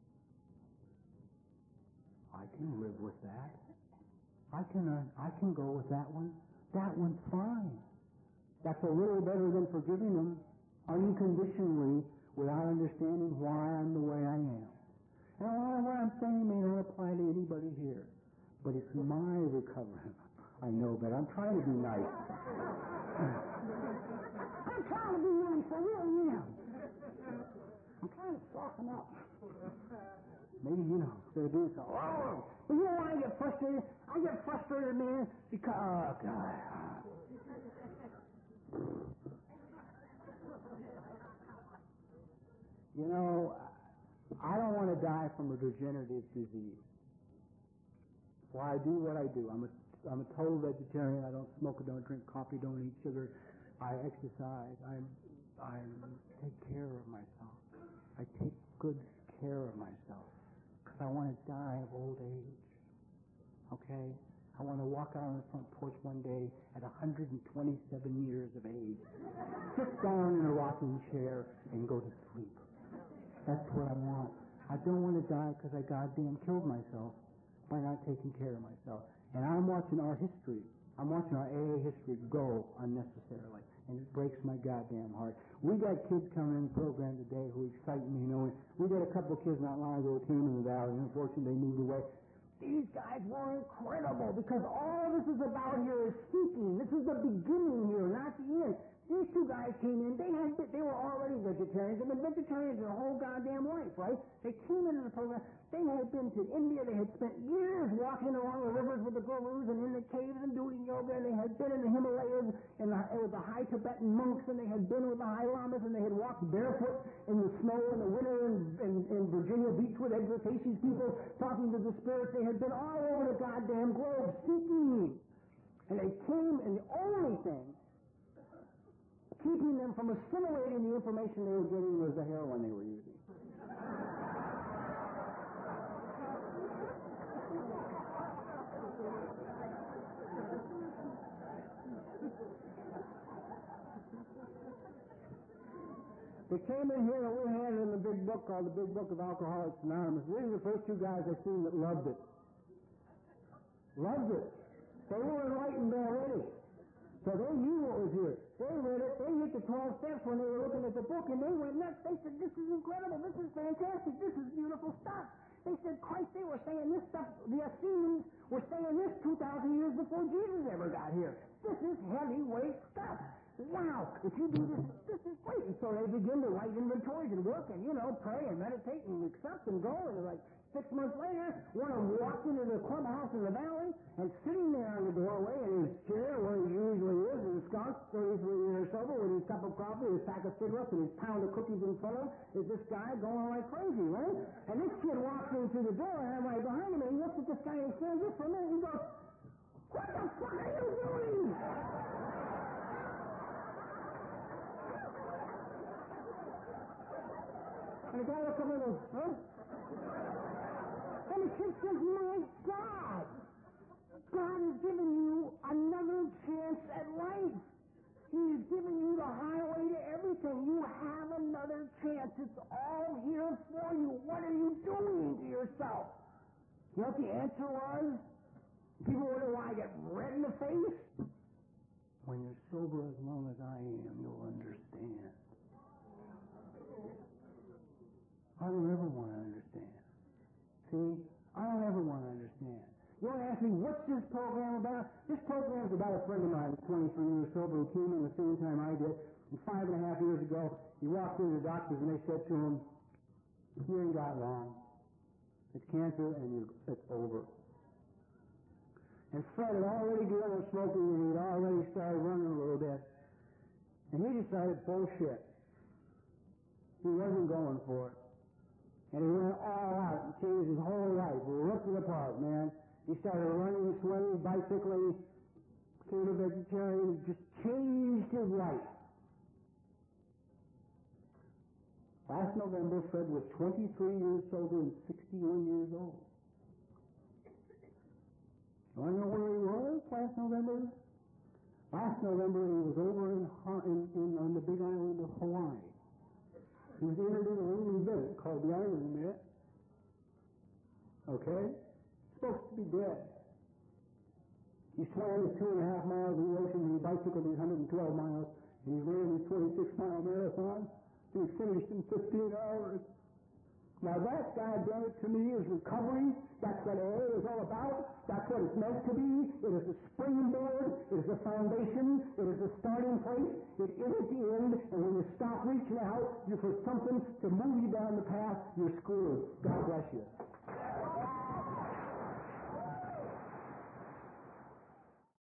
I can live with that. I can go with that one. That one's fine. That's a little better than forgiving them unconditionally without understanding why I'm the way I am. And a lot of what I'm saying may not apply to anybody here, but it's my recovery. I know, but I'm trying to be nice. I'm trying to be nice. I really am. I'm trying to soften up. Maybe, instead of doing something. Oh, well, why I get frustrated? I get frustrated, man, because, oh, God. I don't want to die from a degenerative disease. Why I do what I do. I'm a total vegetarian. I don't smoke, I don't drink coffee, don't eat sugar. I exercise. I take care of myself. I take good care of myself. I want to die of old age. Okay? I want to walk out on the front porch one day at 127 years of age, sit down in a rocking chair, and go to sleep. That's what I want. I don't want to die because I goddamn killed myself by not taking care of myself. And I'm watching our history. I'm watching our AA history go unnecessarily, and it breaks my goddamn heart. We got kids coming in the program today who excite me, We got a couple of kids not long ago who came in the valley, and unfortunately they moved away. These guys were incredible because all this is about here is seeking. This is the beginning here, not the end. These two guys came in, they were already vegetarians. They've been vegetarians their whole goddamn life, right? They came into the program. They had been to India. They had spent years walking along the rivers with the gurus and in the caves and doing yoga. And they had been in the Himalayas and with the high Tibetan monks. And they had been with the high lamas. And they had walked barefoot in the snow in the winter in Virginia Beach with Edgar Cayce's people talking to the spirits. They had been all over the goddamn globe seeking. And they came, and the only thing keeping them from assimilating the information they were getting was the heroin they were using. They came in here and we had it in the big book called the Big Book of Alcoholics Anonymous. These are the first two guys I seen that loved it. Loved it. They were enlightened already. So they knew what was here. They read it. They hit the 12 steps when they were looking at the book, and they went nuts. They said, this is incredible. This is fantastic. This is beautiful stuff. They said, Christ, they were saying this stuff. The Essenes were saying this 2,000 years before Jesus ever got here. This is heavyweight stuff. Wow, if you do this, this is great. And so they begin to write inventories and work and, pray and meditate and accept and go. And like 6 months later, one of them walked into the clubhouse in the valley, and sitting there in the doorway in his chair where he usually is, in his skunk, 33 years sober, with his cup of coffee, his pack of cigarettes, and his pound of cookies in front of him, is this guy going like crazy, right? And this kid walks in through the door, and I'm right behind him, and he looks at this guy and he stands just for a minute, and he goes, what the fuck are you doing? And the guy looks up and goes, huh? And the kid says, my God, God has given you another chance at life. He's given you the highway to everything. You have another chance. It's all here for you. What are you doing to yourself? You know what the answer was? People wonder why I get red in the face. When you're sober as long as I am, you'll understand. I don't ever want to understand. See? I don't ever want to understand. You want to ask me, what's this program about? This program is about a friend of mine, 23 years sober, who came in the same time I did. And 5.5 years ago, he walked into the doctors and they said to him, you ain't got long. It's cancer and it's over. And Fred had already given up smoking and he'd already started running a little bit. And he decided, bullshit. He wasn't going for it. And he went all out and changed his whole life. He ripped it apart, man. He started running, swimming, bicycling, became a vegetarian, just changed his life. Last November, Fred was 23 years sober and 61 years old. You want to know where he was last November? Last November, he was over on the big island of Hawaii. He was entered in a little event called the Ironman. Okay? Supposed to be dead. He swam his 2.5 miles in the ocean, and he bicycled his 112 miles, and he ran his 26-mile marathon. He finished in 15 hours. Now that guy done it to me is recovery. That's what AA is all about. That's what it's meant to be. It is a springboard. It is a foundation. It is a starting place. It isn't the end. And when you stop reaching out for something to move you down the path, you're screwed. God bless you.